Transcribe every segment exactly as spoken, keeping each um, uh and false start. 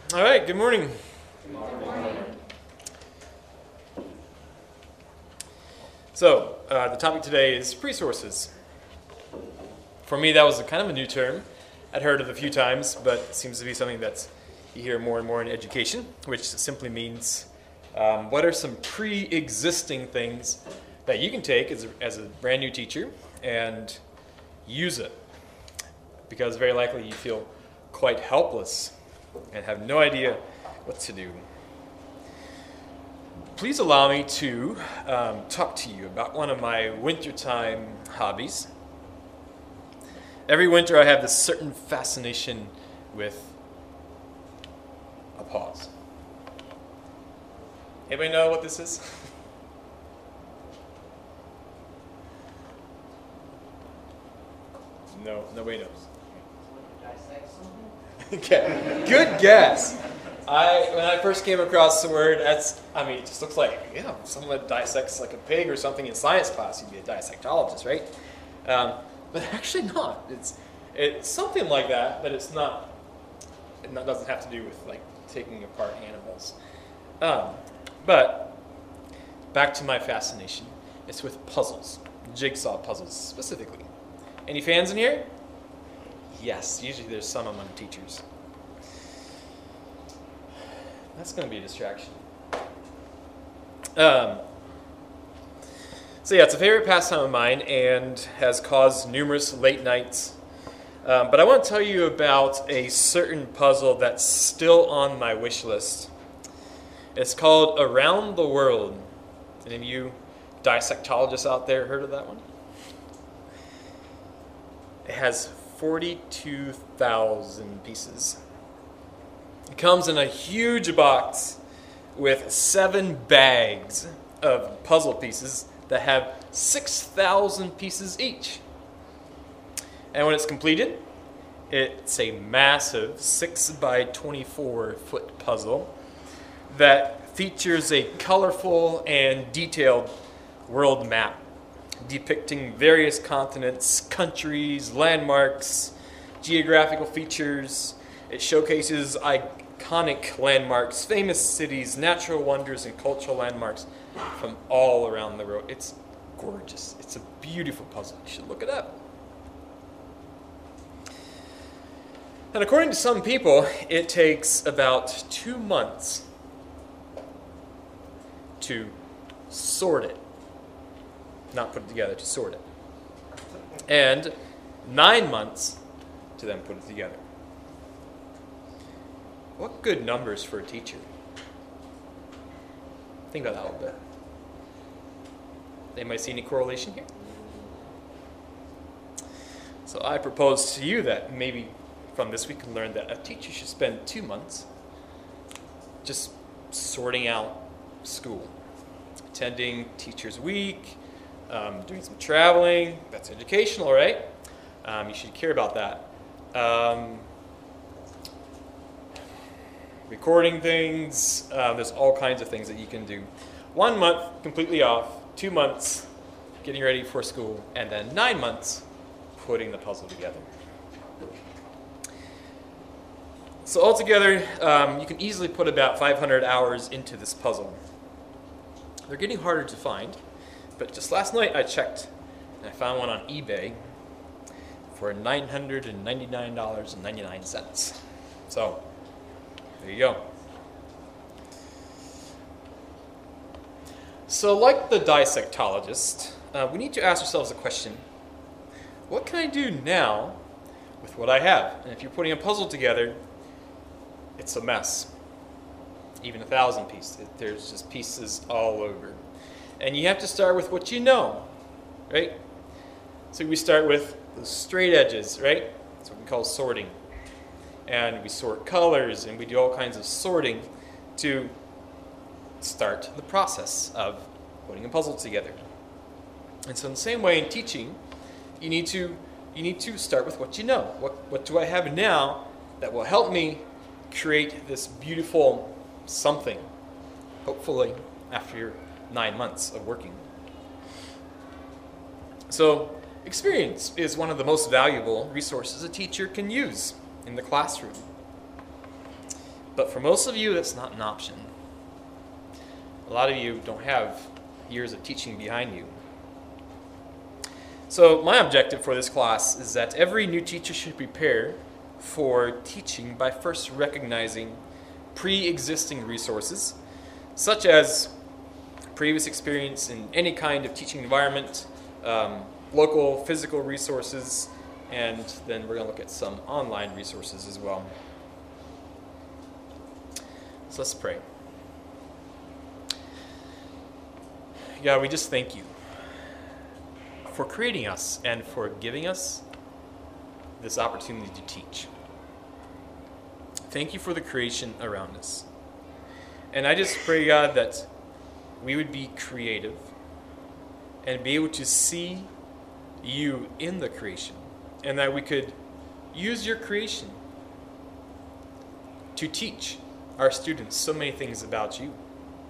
All right, good morning. Good morning. So, uh, the topic today is resources. For me, that was a kind of a new term. I'd heard it a few times, but it seems to be something that's you hear more and more in education, which simply means um, what are some pre-existing things that you can take as a, as a brand new teacher and use it. Because very likely you feel quite helpless and have no idea what to do. Please allow me to um, talk to you about one of my wintertime hobbies. Every winter I have this certain fascination with a pause. Anybody know what this is? No, nobody knows. Okay, good guess. I when I first came across the word, that's I mean, it just looks like you know someone that dissects like a pig or something in science class. You'd be a dissectologist, right? Um, but actually not. It's it's something like that, but it's not. It not, doesn't have to do with like taking apart animals. Um, but back to my fascination. It's with puzzles, jigsaw puzzles specifically. Any fans in here? Yes, usually there's some among teachers. That's going to be a distraction. Um, so yeah, it's a favorite pastime of mine and has caused numerous late nights. Um, but I want to tell you about a certain puzzle that's still on my wish list. It's called Around the World. Any of you dissectologists out there heard of that one? It has forty-two thousand pieces. It comes in a huge box with seven bags of puzzle pieces that have six thousand pieces each. And when it's completed, it's a massive six by twenty-four foot puzzle that features a colorful and detailed world map depicting various continents, countries, landmarks, geographical features. It showcases iconic landmarks, famous cities, natural wonders, and cultural landmarks from all around the world. It's gorgeous. It's a beautiful puzzle. You should look it up. And according to some people, it takes about two months to sort it. Not put it together, to sort it. And nine months to then put it together. What good numbers for a teacher? Think about that a little bit. Anybody see any correlation here? So I propose to you that maybe from this we can learn that a teacher should spend two months just sorting out school. Attending Teachers Week, Um, doing some traveling. That's educational, right? Um, you should care about that. Um, recording things. Uh, there's all kinds of things that you can do. One month completely off. Two months getting ready for school. And then nine months putting the puzzle together. So altogether, um, you can easily put about five hundred hours into this puzzle. They're getting harder to find. But just last night I checked, and I found one on eBay for nine hundred ninety-nine dollars and ninety-nine cents. So, there you go. So like the dissectologist, uh, we need to ask ourselves the question, what can I do now with what I have? And if you're putting a puzzle together, it's a mess. Even a thousand pieces. There's just pieces all over. And you have to start with what you know, right? So we start with the straight edges, right? That's what we call sorting. And we sort colors, and we do all kinds of sorting to start the process of putting a puzzle together. And so in the same way in teaching, you need to you need to start with what you know. What what do I have now that will help me create this beautiful something, hopefully after your nine months of working. So experience is one of the most valuable resources a teacher can use in the classroom. But for most of you, that's not an option. A lot of you don't have years of teaching behind you. So my objective for this class is that every new teacher should prepare for teaching by first recognizing pre-existing resources, such as previous experience in any kind of teaching environment, um, local physical resources, and then we're going to look at some online resources as well. So let's pray. God, we just thank you for creating us and for giving us this opportunity to teach. Thank you for the creation around us. And I just pray, God, that we would be creative and be able to see you in the creation, and that we could use your creation to teach our students so many things about you.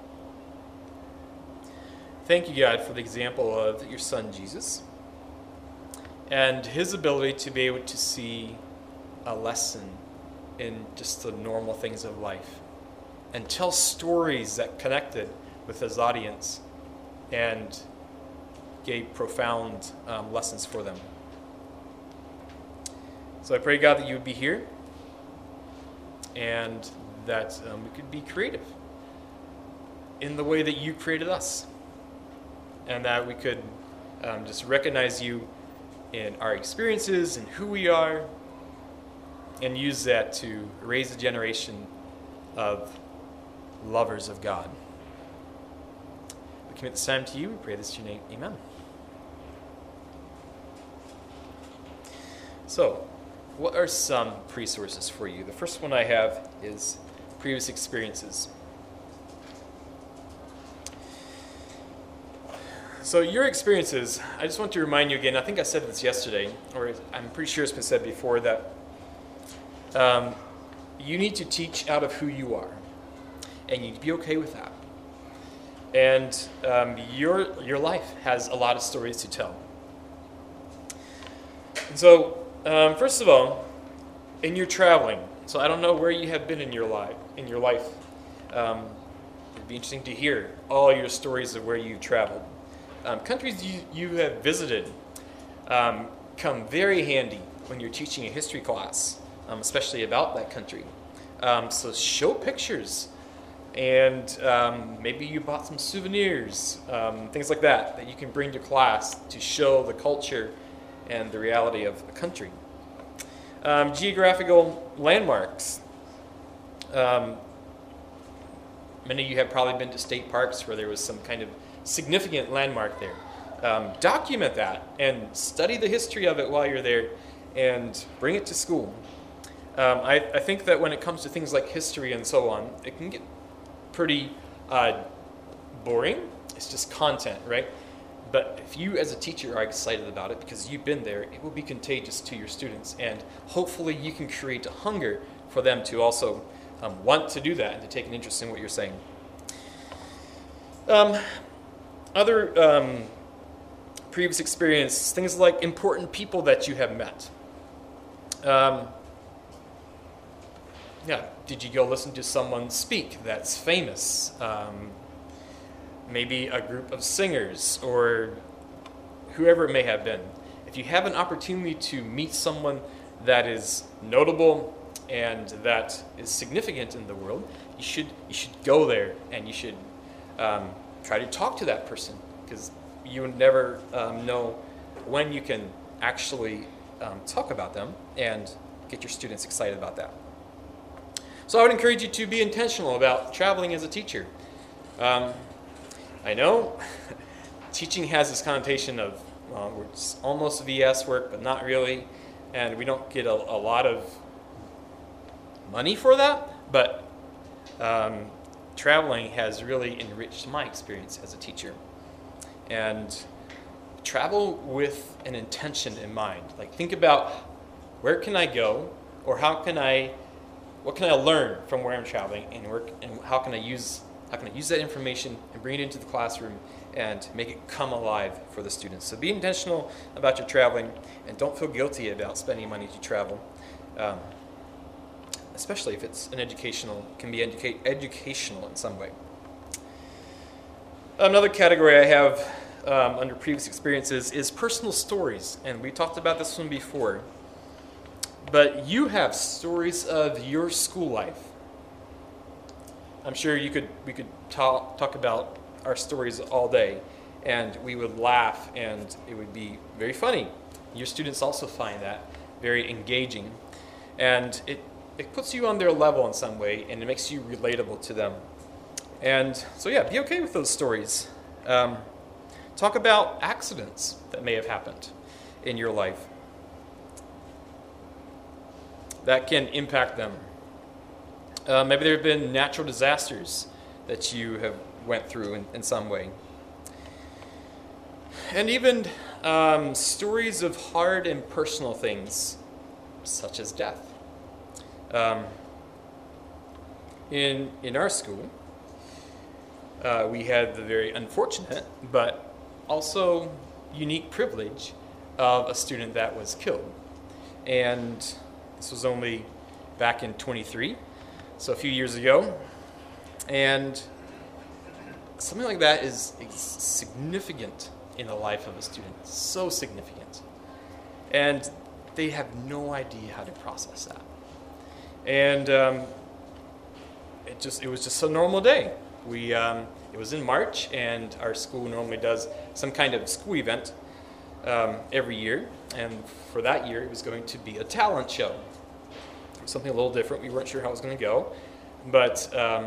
Thank you, God, for the example of your son, Jesus, and his ability to be able to see a lesson in just the normal things of life and tell stories that connected with his audience and gave profound um, lessons for them. So I pray, God, that you would be here and that um, we could be creative in the way that you created us, and that we could um, just recognize you in our experiences and who we are, and use that to raise a generation of lovers of God. We commit this time to you. We pray this in your name. Amen. So, what are some resources for you? The first one I have is previous experiences. So your experiences, I just want to remind you again, I think I said this yesterday, or I'm pretty sure it's been said before, that um, you need to teach out of who you are, and you need to be okay with that. And um, your your life has a lot of stories to tell. And so, um, first of all, in your traveling, so I don't know where you have been in your life. In your life, um, it'd be interesting to hear all your stories of where you've traveled. Um, countries you, you have visited um, come very handy when you're teaching a history class, um, especially about that country. Um, so show pictures, and um, maybe you bought some souvenirs, um, things like that, that you can bring to class to show the culture and the reality of a country. Um, geographical landmarks. Um, many of you have probably been to state parks where there was some kind of significant landmark there. Um, document that and study the history of it while you're there and bring it to school. Um, I, I think that when it comes to things like history and so on, it can get pretty uh, boring. It's just content, right? But if you as a teacher are excited about it because you've been there, it will be contagious to your students, and hopefully you can create a hunger for them to also um, want to do that and to take an interest in what you're saying. Um, Other um, previous experience, things like important people that you have met. Um, yeah, did you go listen to someone speak that's famous? Um, maybe a group of singers or whoever it may have been. If you have an opportunity to meet someone that is notable and that is significant in the world, you should you should go there and you should um, try to talk to that person, because you would never um, know when you can actually um, talk about them and get your students excited about that. So I would encourage you to be intentional about traveling as a teacher. Um, I know teaching has this connotation of uh, it's almost V S work, but not really, and we don't get a, a lot of money for that, but um, traveling has really enriched my experience as a teacher. And travel with an intention in mind. Like, think about, where can I go, or how can I, what can I learn from where I'm traveling, and work, and how can I use, how can I use that information and bring it into the classroom and make it come alive for the students. So be intentional about your traveling, and don't feel guilty about spending money to travel. Um, especially if it's an educational, can be educate, educational in some way. Another category I have um, under previous experiences is personal stories, and we talked about this one before. But you have stories of your school life. I'm sure you could we could talk talk about our stories all day, and we would laugh, and it would be very funny. Your students also find that very engaging, and it it puts you on their level in some way, and it makes you relatable to them. And so yeah, be okay with those stories. Um, talk about accidents that may have happened in your life that can impact them. Uh, maybe there have been natural disasters that you have went through in, in some way. And even um, stories of hard and personal things, such as death. Um, in, in our school, uh, we had the very unfortunate, but also unique privilege of a student that was killed. And this was only back in twenty-three, so a few years ago. And something like that is, is significant in the life of a student, so significant. And they have no idea how to process that. And um, it just it was just a normal day. We um, it was in March, and our school normally does some kind of school event um, every year. And for that year, it was going to be a talent show, something a little different. We weren't sure how it was going to go, but um,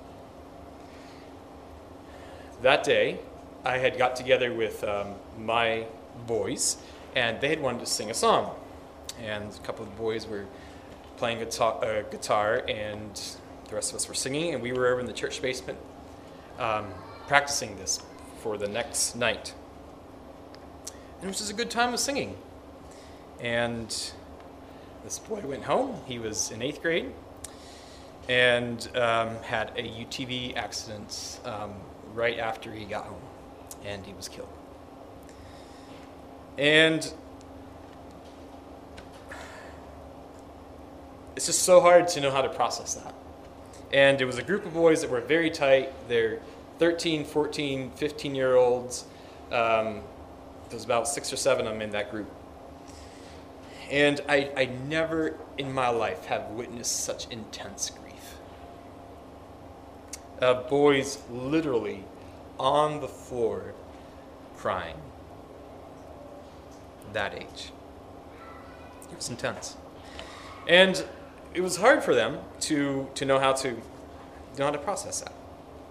that day, I had got together with um, my boys, and they had wanted to sing a song. And a couple of the boys were playing guitar, uh, guitar, and the rest of us were singing, and we were over in the church basement um, practicing this for the next night. And it was just a good time of singing. And this boy went home. He was in eighth grade and um, had a U T V accident um, right after he got home, and he was killed. And it's just so hard to know how to process that. And it was a group of boys that were very tight. They're thirteen, fourteen, fifteen-year-olds. Um, there was about six or seven of them in that group. And I, I never in my life have witnessed such intense grief. Uh, boys literally on the floor crying. That age. It was intense. And it was hard for them to, to know how to know how to process that.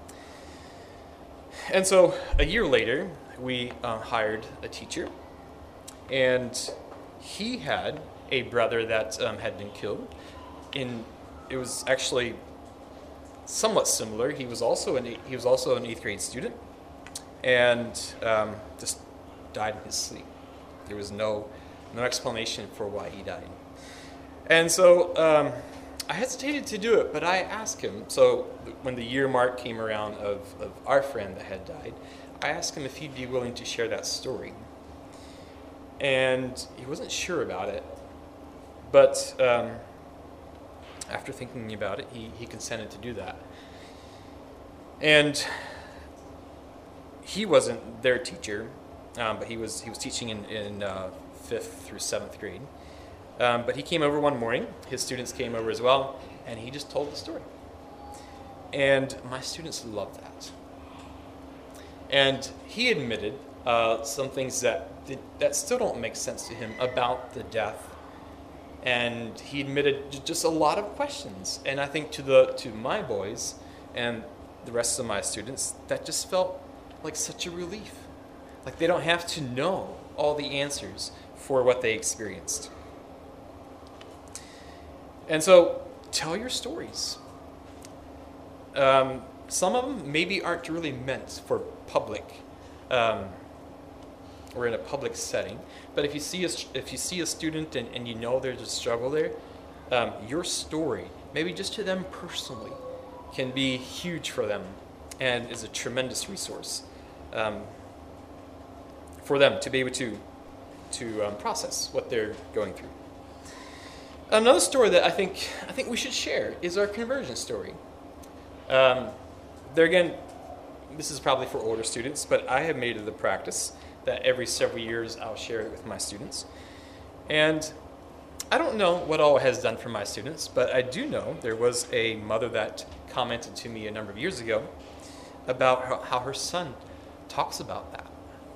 And so a year later, we uh, hired a teacher, and he had a brother that um, had been killed. In it was actually somewhat similar. He was also an he was also an eighth grade student, and um, just died in his sleep. There was no no explanation for why he died. And so um, I hesitated to do it, but I asked him. So when the year mark came around of, of our friend that had died, I asked him if he'd be willing to share that story. And he wasn't sure about it, but um, after thinking about it, he, he consented to do that. And he wasn't their teacher, um, but he was he was teaching in, in uh, fifth through seventh grade. Um, but he came over one morning. His students came over as well, and he just told the story. And my students loved that. And he admitted uh, some things that did, that still don't make sense to him about the death. And he admitted j- just a lot of questions. And I think to the to my boys and the rest of my students, that just felt like such a relief. Like they don't have to know all the answers for what they experienced. And so, tell your stories. Um, some of them maybe aren't really meant for public, um, or in a public setting. But if you see a, if you see a student and, and you know there's a struggle there, um, your story, maybe just to them personally, can be huge for them and is a tremendous resource um, for them to be able to, to um, process what they're going through. Another story that I think I think we should share is our conversion story. Um, there again, this is probably for older students, but I have made it a practice that every several years I'll share it with my students. And I don't know what all it has done for my students, but I do know there was a mother that commented to me a number of years ago about how, how her son talks about that.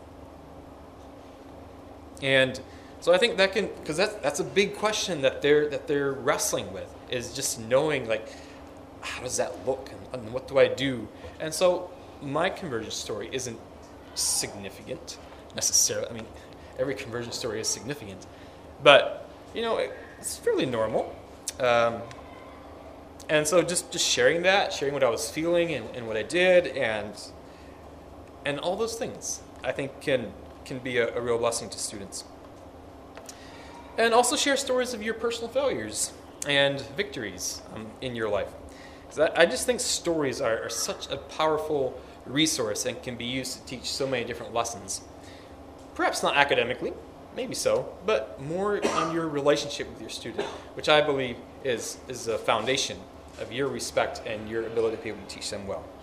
And so I think that can, because that's, that's a big question that they're, that they're wrestling with, is just knowing, like, how does that look and, and what do I do? And so my conversion story isn't significant necessarily. I mean, every conversion story is significant. But, you know, it, it's fairly normal. Um, and so just, just sharing that, sharing what I was feeling and, and what I did and and all those things, I think can can be a, a real blessing to students. And also share stories of your personal failures and victories um, in your life. Because I, I just think stories are, are such a powerful resource and can be used to teach so many different lessons. Perhaps not academically, maybe so, but more on your relationship with your student, which I believe is, is a foundation of your respect and your ability to be able to teach them well.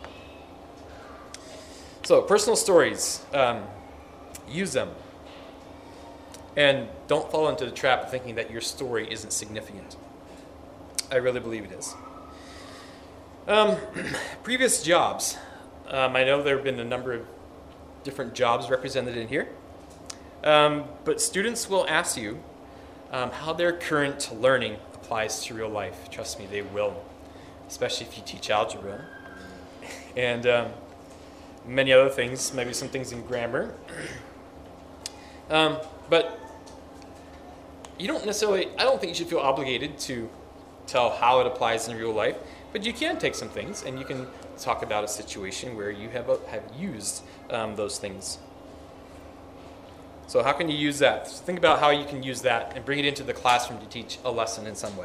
So, personal stories, um, use them. And don't fall into the trap of thinking that your story isn't significant. I really believe it is. Um, previous jobs. Um, I know there have been a number of different jobs represented in here. Um, but students will ask you um, how their current learning applies to real life. Trust me, they will, especially if you teach algebra. And um, many other things, maybe some things in grammar. Um, but you don't necessarily, I don't think you should feel obligated to tell how it applies in real life, but you can take some things and you can talk about a situation where you have, a, have used um, those things. So how can you use that? Think about how you can use that and bring it into the classroom to teach a lesson in some way.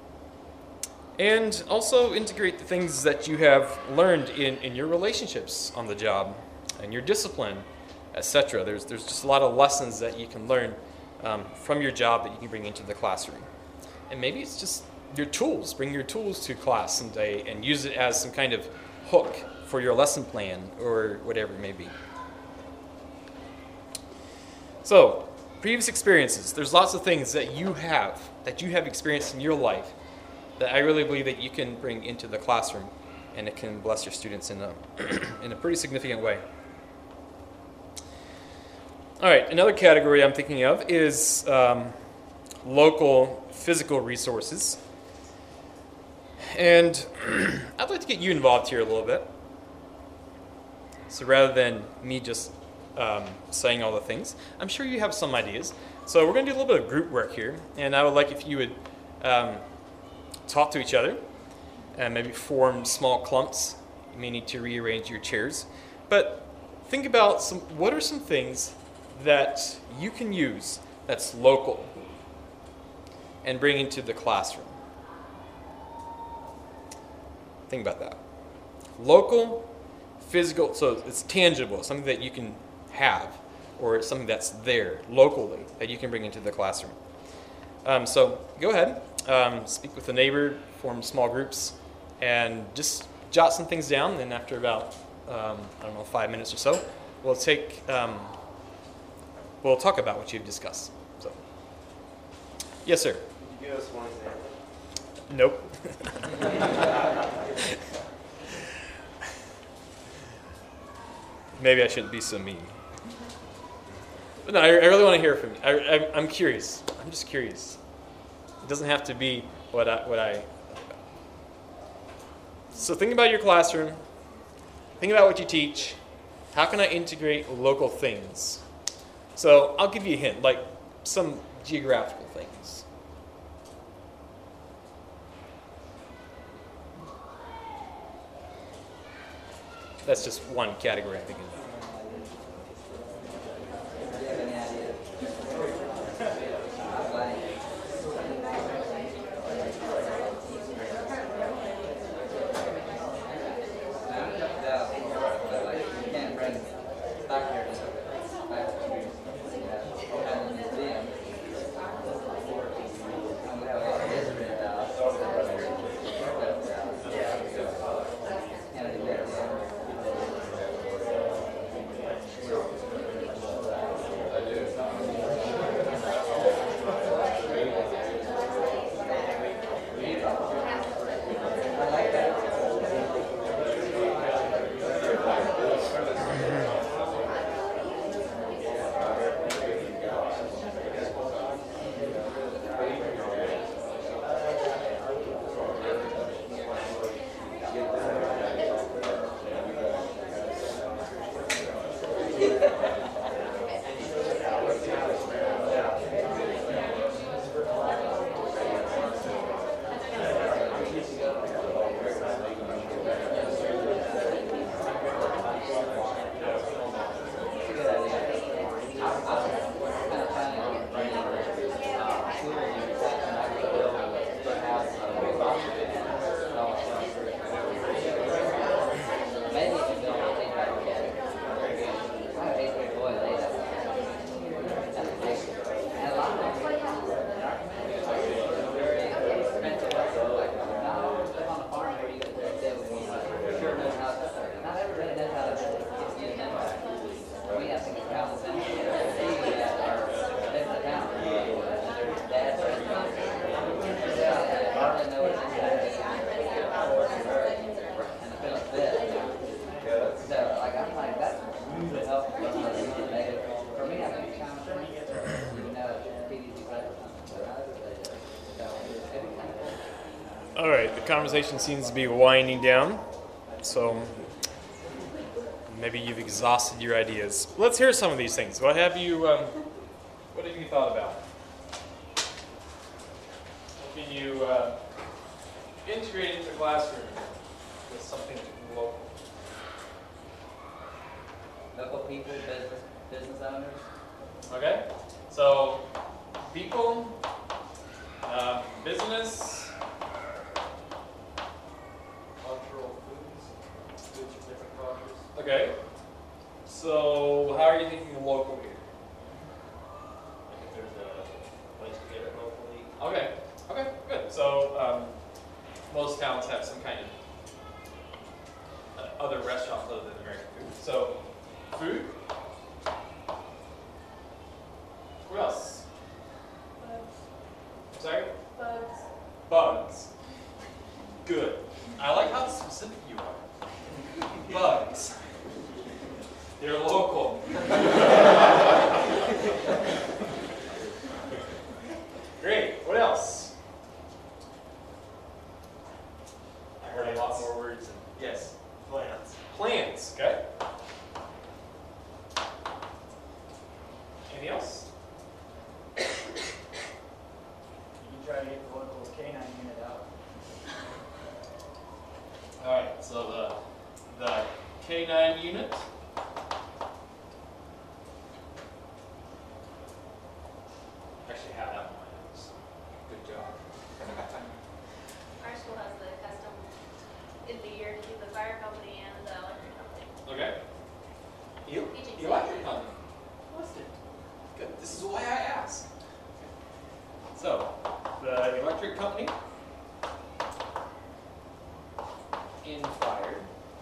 And also integrate the things that you have learned in, in your relationships on the job and your discipline, et cetera. There's, there's just a lot of lessons that you can learn um, from your job that you can bring into the classroom. And maybe it's just your tools. Bring your tools to class someday and use it as some kind of hook for your lesson plan or whatever it may be. So, previous experiences. There's lots of things that you have, that you have experienced in your life that I really believe that you can bring into the classroom and it can bless your students in a, in a pretty significant way. All right, another category I'm thinking of is um, local physical resources. And I'd like to get you involved here a little bit. So rather than me just um, saying all the things, I'm sure you have some ideas. So we're going to do a little bit of group work here. And I would like if you would um, talk to each other and maybe form small clumps. You may need to rearrange your chairs. But think about some, what are some things that you can use that's local and bring into the classroom. Think about that. Local, physical, so it's tangible, something that you can have, or it's something that's there locally that you can bring into the classroom. Um, so go ahead, um, speak with a neighbor, form small groups, and just jot some things down. Then after about, um, I don't know, five minutes or so, we'll take, um, we'll talk about what you've discussed. So, yes, sir. Could you give us one example? Nope. Maybe I shouldn't be so mean. But no, I, I really want to hear from you. I, I, I'm curious. I'm just curious. It doesn't have to be what I, what I. So think about your classroom. Think about what you teach. How can I integrate local things? So I'll give you a hint, like some geographical things. That's just one category I'm thinking about. conversation seems to be winding down, so maybe you've exhausted your ideas. Let's hear some of these things. What have you, um, what have you thought about? What can you uh, integrate into the classroom with something local? Local people, business, business owners. Okay, so people, um, business, Cultural foods, foods from different cultures. okay. So how are you thinking local here? If there's a place to get it locally. Okay, okay, good. So um, most towns have some kind of uh, other restaurants other than American food. So food. What else? Bugs. Sorry? Bugs. Bugs. Good. I like how specific you are. Bugs. They're local. Great. What else? I heard lots more words than Yes. plants. Plants. Okay. Anything else? You can try to get the local canine unit out. All right. So the the K nine unit. Actually, have that in my notes. Good job. Our school has the custom in the year to do the fire company and the electric company. Okay. You? Teaching You like safety. your company? Listed. Good. This is why I asked. So, the electric company in fire.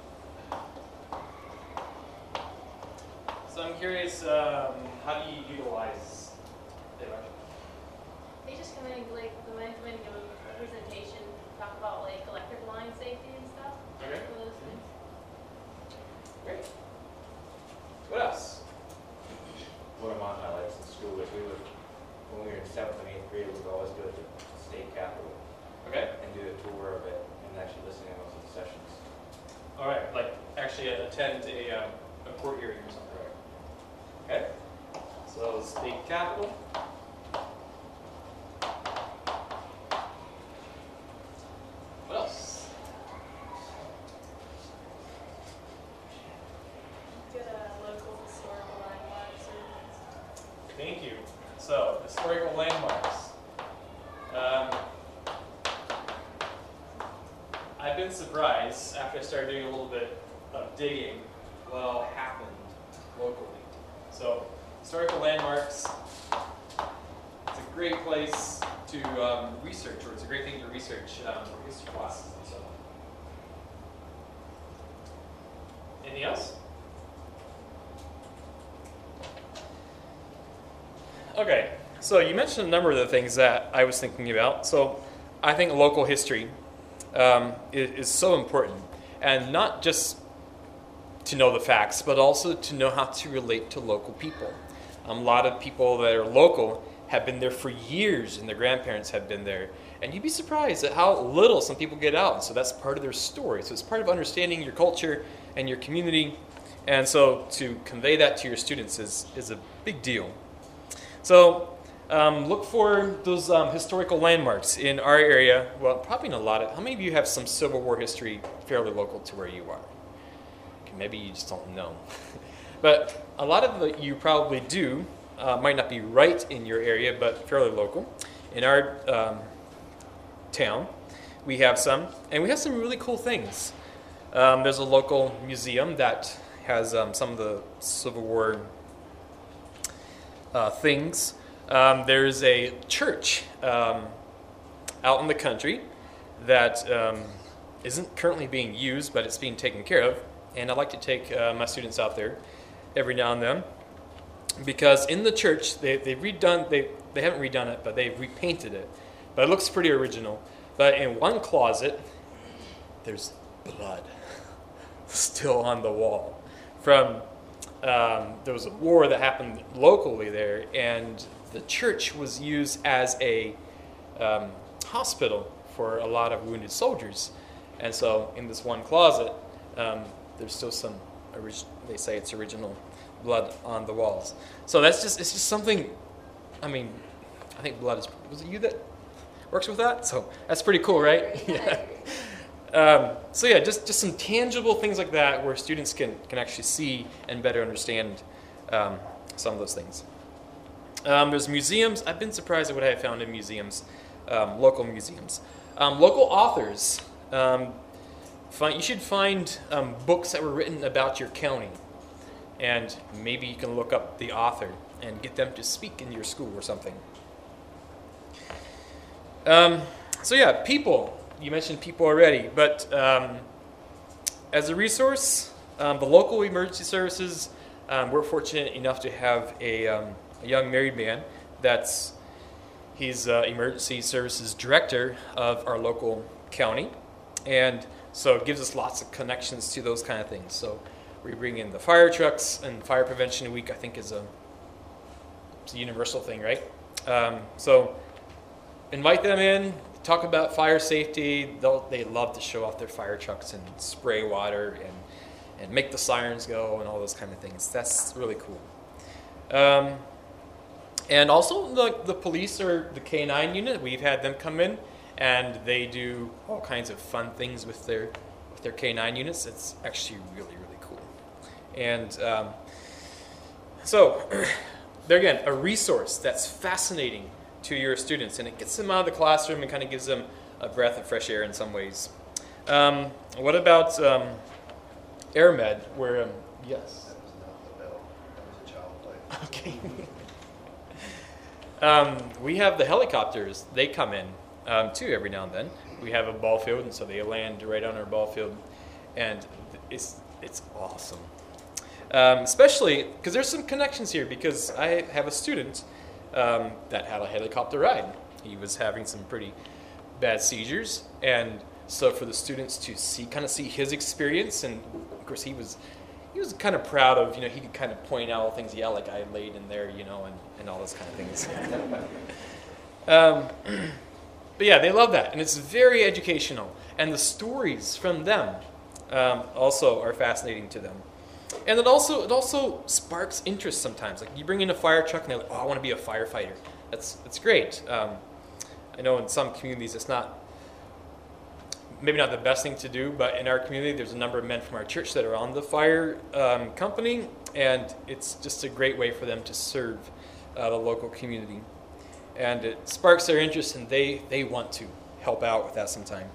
So I'm curious, um, how do you utilize the electric? They just come in and like the men come in and give a presentation, talk about like electric line safety and stuff. Okay. For those things. Great. What else? One of my highlights in school is we would, when we were in seventh and eighth grade, we would always go to the state capitol Okay. and do a tour of it and actually listen to most of the sessions. All right. Like actually attend a, um, a court hearing or something. Okay. So state capitol. What else? Get a local historical landmarks or Thank you. So, historical landmarks. Um, I've been surprised after I started doing a little bit of digging what all happened locally. So, historical landmarks, it's a great place to um, research, or it's a great thing to research um, for history classes and so on. Anything else? Okay, so you mentioned a number of the things that I was thinking about. So I think local history um, is, is so important, and not just to know the facts, but also to know how to relate to local people. Um, a lot of people that are local have been there for years, and their grandparents have been there. And you'd be surprised at how little some people get out. So that's part of their story. So it's part of understanding your culture and your community. And so to convey that to your students is, is a big deal. So um, look for those um, historical landmarks in our area. Well, probably in a lot of, how many of you have some Civil War history fairly local to where you are? Okay, maybe you just don't know. But a lot of the, you probably do, uh, might not be right in your area, but fairly local. In our um, town, we have some, and we have some really cool things. Um, there's a local museum that has um, some of the Civil War uh, things. Um, there's a church um, out in the country that um, isn't currently being used, but it's being taken care of. And I like to take uh, my students out there every now and then, because in the church they they've redone they they haven't redone it, but they've repainted it. But it looks pretty original. But in one closet, there's blood still on the wall from um, there was a war that happened locally there, and the church was used as a um, hospital for a lot of wounded soldiers. And so in this one closet, um, there's still some, orig- they say it's original blood on the walls. So that's just, it's just something, I mean, I think blood is, was it you that works with that? So that's pretty cool, right? Yeah. Um, so yeah, just, just some tangible things like that where students can, can actually see and better understand um, some of those things. Um, there's museums. I've been surprised at what I have found in museums, um, local museums. Um, local authors. Um, find, you should find um, books that were written about your county. And maybe you can look up the author and get them to speak in your school or something. Um, so yeah, people. You mentioned people already, but um, as a resource, um, the local emergency services, um, we're fortunate enough to have a, um, a young married man that's, he's uh, emergency services director of our local county, and so it gives us lots of connections to those kind of things. So we bring in the fire trucks, and Fire Prevention Week, I think, is a, it's a universal thing, right? Um, so invite them in. Talk about fire safety. They'll, they love to show off their fire trucks and spray water and, and make the sirens go and all those kind of things. That's really cool. Um, and also the, the police or the K nine unit, we've had them come in and they do all kinds of fun things with their, with their K nine units. It's actually really, really cool. And um, so they're, again, a resource that's fascinating to your students, and it gets them out of the classroom and kind of gives them a breath of fresh air in some ways. Um, what about um, AirMed, where, um, yes? That was not the bell. That was a child play. Okay. um, we have the helicopters. They come in, um, too, every now and then. We have a ball field, and so they land right on our ball field, and it's, it's awesome. Um, especially, because there's some connections here, because I have a student Um, that had a helicopter ride. He was having some pretty bad seizures, and so for the students to see, kind of see his experience, and of course he was, he was kind of proud of, you know, he could kind of point out all things, yeah, like I laid in there, you know, and, and all those kind of things. um, but yeah, they love that, and it's very educational, and the stories from them um, also are fascinating to them. And it also it also sparks interest sometimes. Like you bring in a fire truck and they're like, oh, I want to be a firefighter. That's that's great. Um, I know in some communities it's not, maybe not the best thing to do, but in our community there's a number of men from our church that are on the fire um, company, and it's just a great way for them to serve uh, the local community. And it sparks their interest, and they, they want to help out with that sometime.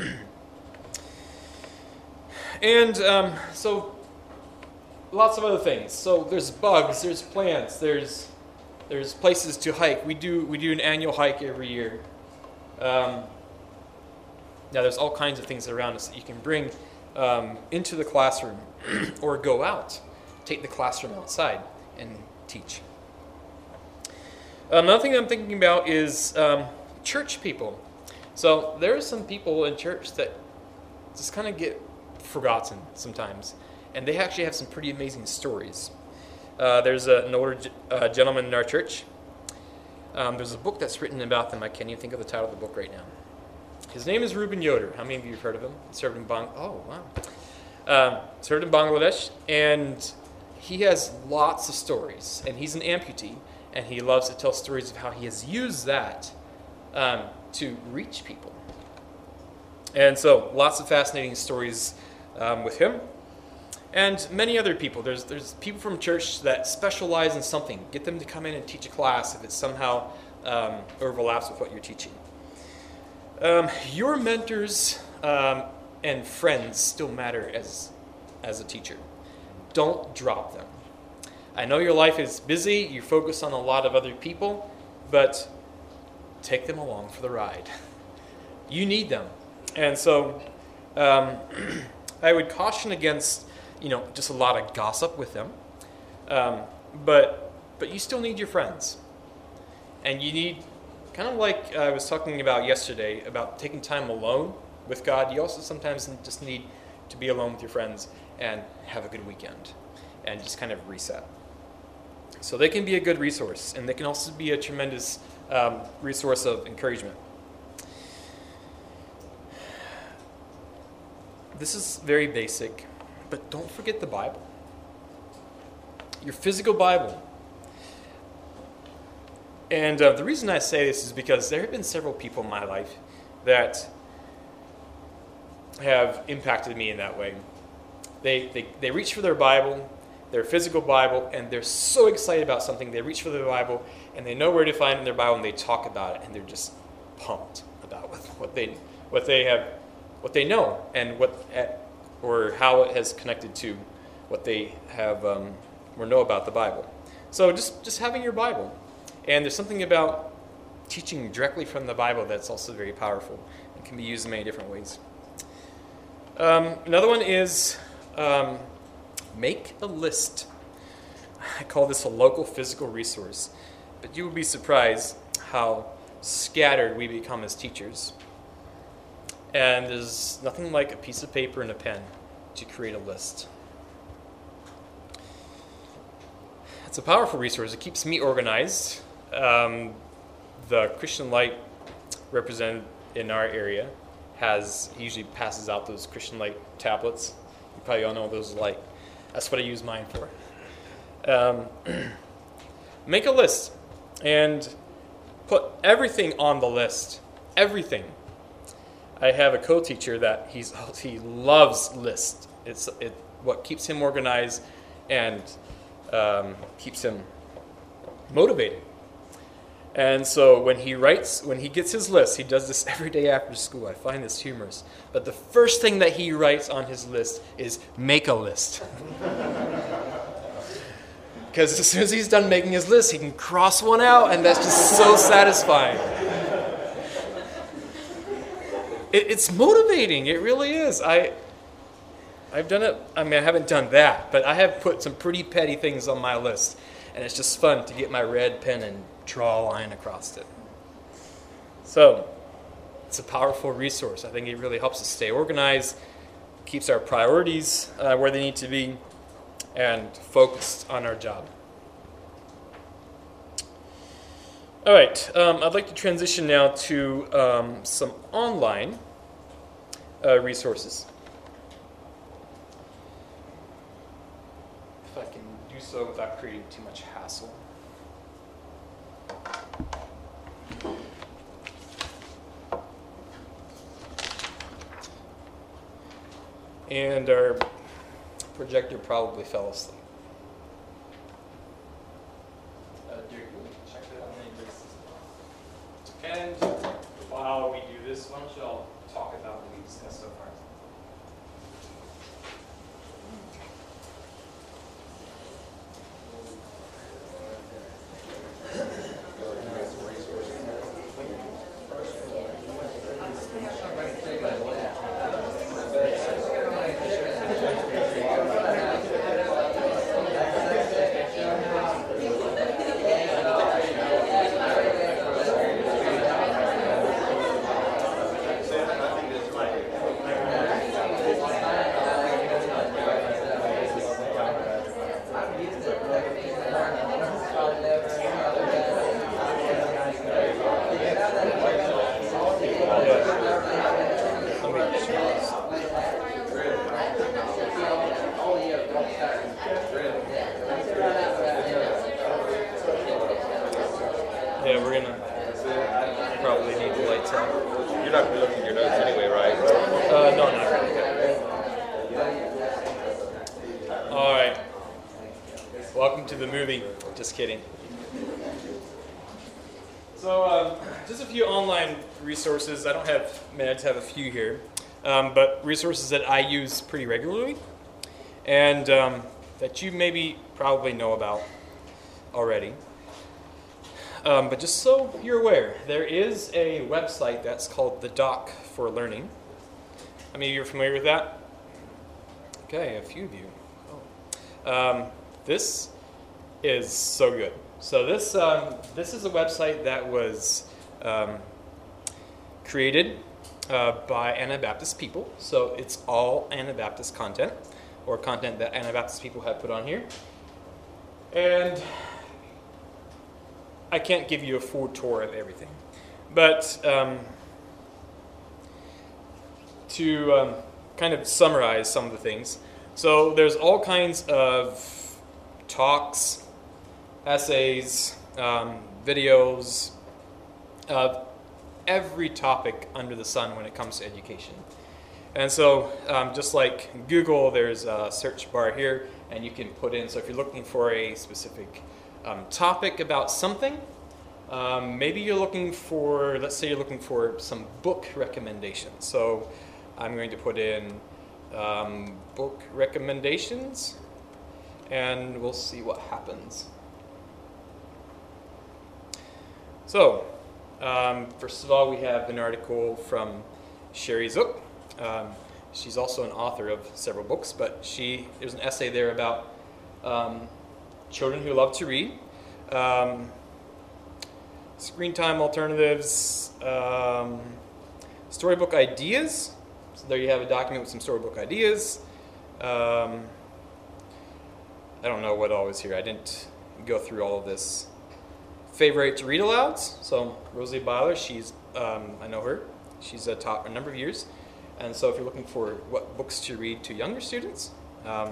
and um, so lots of other things. So there's bugs, there's plants, there's there's places to hike. We do we do an annual hike every year. Um, now there's all kinds of things around us that you can bring um, into the classroom or go out, take the classroom outside and teach. Another thing I'm thinking about is um, church people. So there are some people in church that just kind of get forgotten sometimes. And they actually have some pretty amazing stories. Uh, there's a, an older uh, gentleman in our church. Um, there's a book that's written about them. I can't even think of the title of the book right now. His name is Reuben Yoder. How many of you have heard of him? He served in Bang. Oh, wow. Um, served in Bangladesh, and he has lots of stories. And he's an amputee, and he loves to tell stories of how he has used that um, to reach people. And so, lots of fascinating stories um, with him. And many other people. There's there's people from church that specialize in something. Get them to come in and teach a class if it somehow um, overlaps with what you're teaching. Um, your mentors um, and friends still matter as as a teacher. Don't drop them. I know your life is busy. You focus on a lot of other people, but take them along for the ride. You need them. And so um, I would caution against, you know, just a lot of gossip with them. Um, but but you still need your friends. And you need, kind of like I was talking about yesterday, about taking time alone with God, you also sometimes just need to be alone with your friends and have a good weekend and just kind of reset. So they can be a good resource, and they can also be a tremendous um, resource of encouragement. this is very basic, but don't forget the Bible. Your physical Bible. And uh, the reason I say this is because there have been several people in my life that have impacted me in that way. They, they, they reach for their Bible, their physical Bible, and they're so excited about something. They reach for their Bible, and they know where to find it in their Bible, and they talk about it, and they're just pumped about what they what they have, what they know, and what or how it has connected to what they have um, or know about the Bible. So just just having your Bible, and there's something about teaching directly from the Bible that's also very powerful and can be used in many different ways. Um, another one is um, make a list. I call this a local physical resource, but you would be surprised how scattered we become as teachers. And there's nothing like a piece of paper and a pen to create a list. It's a powerful resource. It keeps me organized. Um, the Christian Light represented in our area has usually passes out those Christian Light tablets. You probably all know what those are like. That's what I use mine for. Um, make a list and put everything on the list. Everything. I have a co-teacher that he's he loves lists. It's it what keeps him organized and um, keeps him motivated. And so when he writes, when he gets his list, he does this every day after school. I find this humorous. But the first thing that he writes on his list is make a list. Because as soon as he's done making his list, he can cross one out, and that's just so satisfying. It, it's motivating. It really is. I, I've done it. I mean, I haven't done that, but I have put some pretty petty things on my list, and it's just fun to get my red pen and draw a line across it. So, it's a powerful resource. I think it really helps us stay organized, keeps our priorities uh, where they need to be, and focused on our job. All right, um, I'd like to transition now to um, some online uh, resources. If I can do so without creating too much hassle. And our projector probably fell asleep. Uh, Derek, will you check that out? And while we do this, why don't you all talk about what we discussed so far? Yeah, we're gonna probably need the lights out. You're not gonna be looking at your notes anyway, right? Uh, no, not really. All right. Welcome to the movie. Just kidding. So, um, just a few online resources. I don't have minutes, I have a few here, um, but resources that I use pretty regularly, and um, that you maybe probably know about already. Um, but just so you're aware, there is a website that's called The Doc for Learning. How many of you are familiar with that? Okay, a few of you. Oh. Um, this is so good. So this um, this is a website that was um, created uh, by Anabaptist people. So it's all Anabaptist content, or content that Anabaptist people have put on here. And I can't give you a full tour of everything, but um, to um, kind of summarize some of the things. So there's all kinds of talks, essays, um, videos, of every topic under the sun when it comes to education. And so um, just like Google, there's a search bar here, and you can put in, so if you're looking for a specific um, topic about something, um, maybe you're looking for, let's say you're looking for some book recommendations. So I'm going to put in um, book recommendations, and we'll see what happens. So, um, first of all, we have an article from Sherry Zook. Um, she's also an author of several books, but she there's an essay there about um, children who love to read, um, screen time alternatives, um, storybook ideas. So there you have a document with some storybook ideas. Um, I don't know what all is here. I didn't go through all of this. Favorite to read alouds. So Rosie Byler, she's um, I know her. She's uh, taught a number of years. And so if you're looking for what books to read to younger students, um,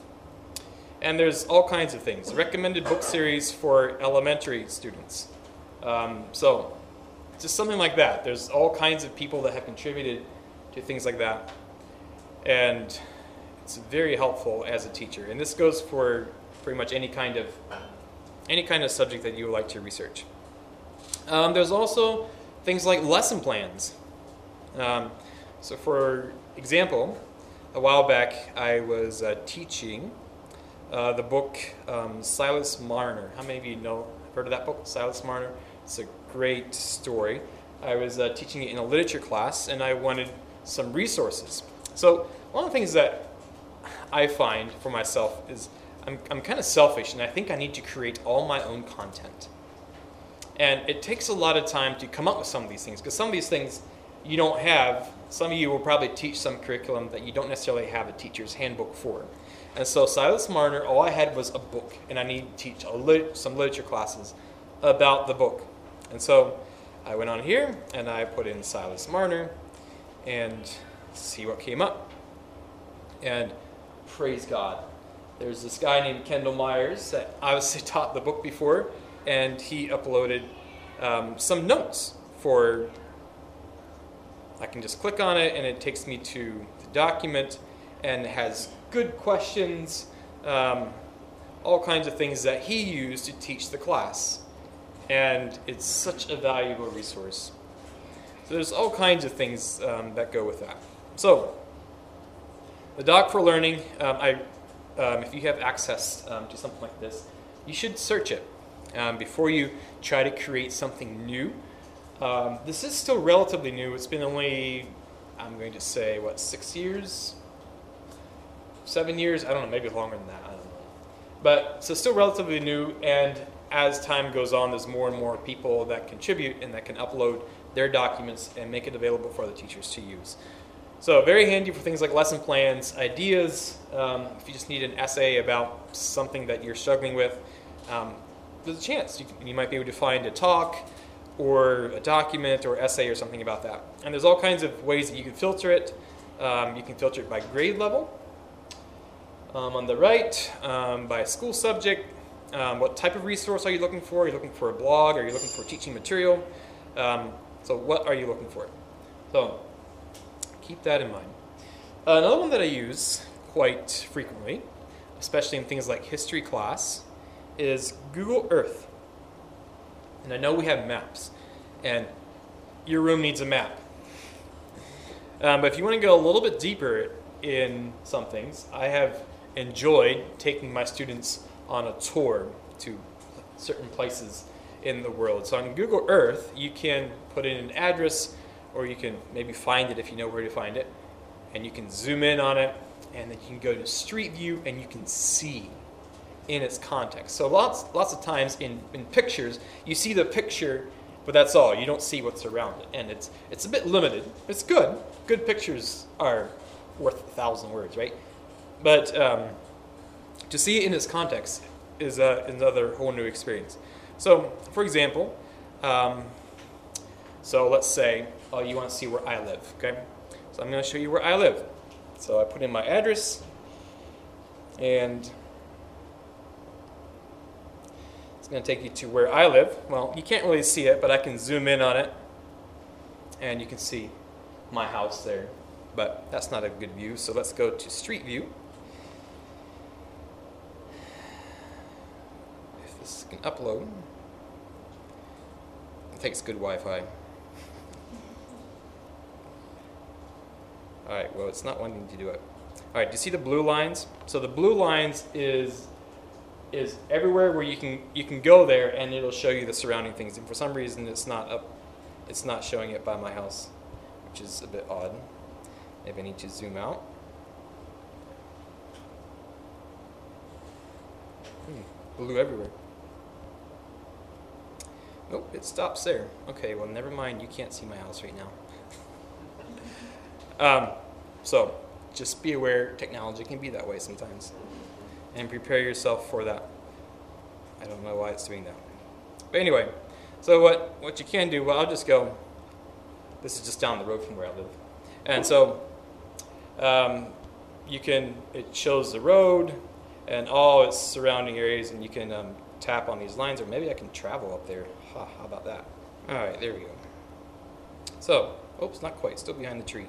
and there's all kinds of things. Recommended book series for elementary students. Um, so just something like that. There's all kinds of people that have contributed to things like that. And it's very helpful as a teacher. And this goes for pretty much any kind of any kind of subject that you would like to research. Um, there's also things like lesson plans. Um, So for example, a while back I was uh, teaching uh, the book um, Silas Marner. How many of you know, heard of that book, Silas Marner? It's a great story. I was uh, teaching it in a literature class, and I wanted some resources. So one of the things that I find for myself is I'm, I'm kind of selfish, and I think I need to create all my own content. And it takes a lot of time to come up with some of these things, because some of these things you don't have. Some of you will probably teach some curriculum that you don't necessarily have a teacher's handbook for. And so Silas Marner, all I had was a book, and I needed to teach a lit- some literature classes about the book. And so I went on here, and I put in Silas Marner, and see what came up. And praise God, there's this guy named Kendall Myers that obviously taught the book before, and he uploaded um, some notes for. I can just click on it, and it takes me to the document, and it has good questions, um, all kinds of things that he used to teach the class. And it's such a valuable resource. So there's all kinds of things um, that go with that. So the Doc for Learning, um, I, um, if you have access um, to something like this, you should search it um, before you try to create something new. Um, this is still relatively new. It's been only, I'm going to say, what, six years? Seven years? I don't know, maybe longer than that. I don't know. But so still relatively new, and as time goes on, there's more and more people that contribute and that can upload their documents and make it available for the teachers to use. So very handy for things like lesson plans, ideas. Um, if you just need an essay about something that you're struggling with, um, there's a chance. You, can, you might be able to find a talk, or a document or essay or something about that. And there's all kinds of ways that you can filter it. Um, you can filter it by grade level. Um, on the right, um, by school subject. Um, what type of resource are you looking for? Are you looking for a blog? Are you looking for teaching material? Um, so what are you looking for? So keep that in mind. Uh, another one that I use quite frequently, especially in things like history class, is Google Earth. And I know we have maps, and your room needs a map. Um, but if you want to go a little bit deeper in some things, I have enjoyed taking my students on a tour to certain places in the world. So on Google Earth, you can put in an address, or you can maybe find it if you know where to find it, and you can zoom in on it, and then you can go to Street View, and you can see in its context. So lots lots of times in, in pictures, you see the picture, but that's all. You don't see what's around it. And it's it's a bit limited. It's good. Good pictures are worth a thousand words, right? But um, to see it in its context is uh, another whole new experience. So, for example, um, so let's say oh, you want to see where I live, okay? So I'm going to show you where I live. So I put in my address, and it's going to take you to where I live. Well, you can't really see it, but I can zoom in on it, and you can see my house there. But that's not a good view, so let's go to Street View. If this can upload. It takes good Wi-Fi. Alright, well, it's not wanting to do it. Alright, do you see the blue lines? So the blue lines is is everywhere where you can you can go there, and it'll show you the surrounding things. And for some reason, it's not up. It's not showing it by my house, which is a bit odd. Maybe I need to zoom out. Hmm, blue everywhere. Nope, it stops there. Okay, well, never mind. You can't see my house right now. um, so, just be aware technology can be that way sometimes. And prepare yourself for that. I don't know why it's doing that. But anyway, so what, what you can do, well, I'll just go. This is just down the road from where I live. And so, um, you can, it shows the road and all its surrounding areas, and you can um, tap on these lines, or maybe I can travel up there. Ha, how about that? All right, there we go. So, oops, not quite, still behind the tree.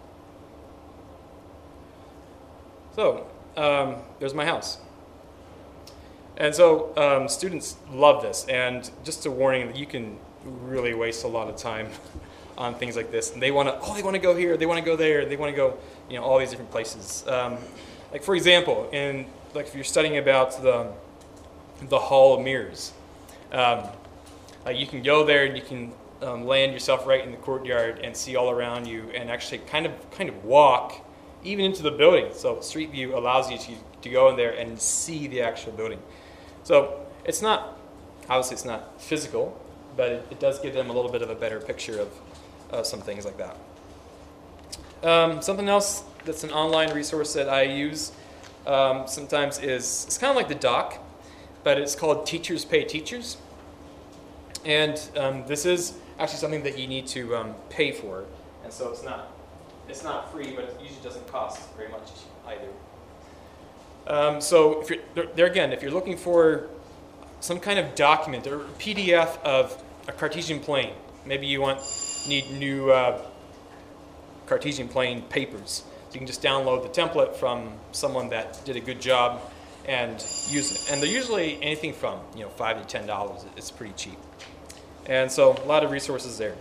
So, um, there's my house. And so, um, students love this, and just a warning that you can really waste a lot of time on things like this. And they want to, oh, they want to go here, they want to go there, they want to go, you know, all these different places. Um, like for example, in like if you're studying about the the Hall of Mirrors, um, like you can go there and you can um, land yourself right in the courtyard and see all around you, and actually kind of kind of walk even into the building. So Street View allows you to to go in there and see the actual building. So it's not obviously it's not physical, but it, it does give them a little bit of a better picture of uh, some things like that. Um, something else that's an online resource that I use um, sometimes is, it's kind of like the doc, but it's called Teachers Pay Teachers. And um, this is actually something that you need to um, pay for. And so it's not, it's not free, but it usually doesn't cost very much either. Um, so if you're, there, there again, if you're looking for some kind of document or P D F of a Cartesian plane, maybe you want need new uh, Cartesian plane papers. So you can just download the template from someone that did a good job and use it. And they're usually anything from you know five to ten dollars. It's pretty cheap. And so a lot of resources there.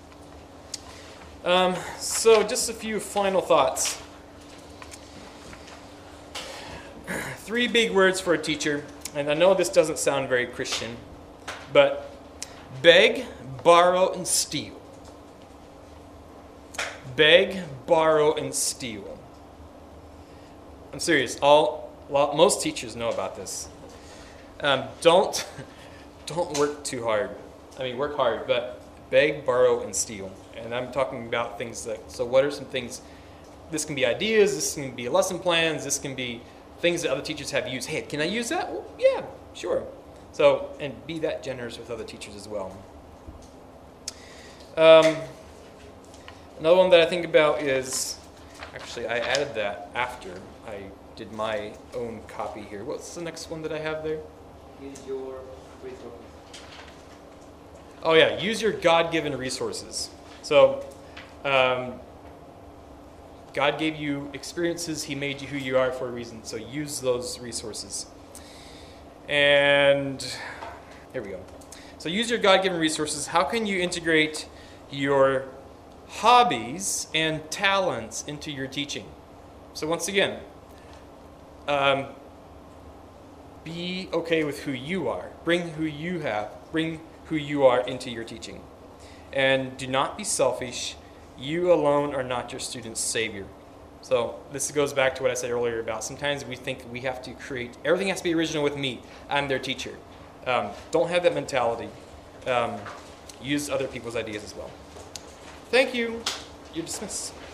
Um, so just a few final thoughts. Three big words for a teacher, and I know this doesn't sound very Christian, but beg, borrow, and steal. Beg, borrow, and steal. I'm serious. All well, most teachers know about this. Um, don't don't work too hard. I mean, work hard, but beg, borrow, and steal. And I'm talking about things like, so what are some things? This can be ideas. This can be lesson plans. This can be things that other teachers have used. Hey, can I use that? Well, yeah, sure. So, and be that generous with other teachers as well. Um, another one that I think about is, actually, I added that after I did my own copy here. What's the next one that I have there? Use your resources. Oh yeah, use your God-given resources. So, um, God gave you experiences. He made you who you are for a reason. So use those resources. And here we go. So use your God-given resources. How can you integrate your hobbies and talents into your teaching? So once again, um, be okay with who you are. Bring who you have. Bring who you are into your teaching. And do not be selfish. You alone are not your student's savior. So this goes back to what I said earlier about sometimes we think we have to create, everything has to be original with me. I'm their teacher. Um, don't have that mentality. Um, use other people's ideas as well. Thank you. You're dismissed.